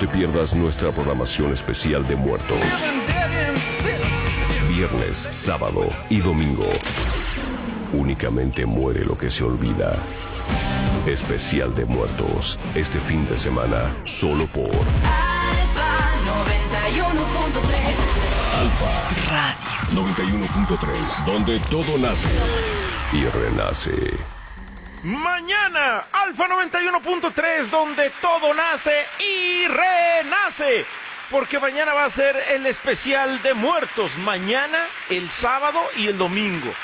te pierdas nuestra programación especial de muertos. Viernes, sábado y domingo. Únicamente muere lo que se olvida. Especial de muertos. Este fin de semana, solo por Alfa 91.3. Alfa Radio 91.3, donde todo nace y renace. Mañana, Alfa 91.3, donde todo nace y renace. Porque mañana va a ser el especial de muertos. Mañana, el sábado y el domingo.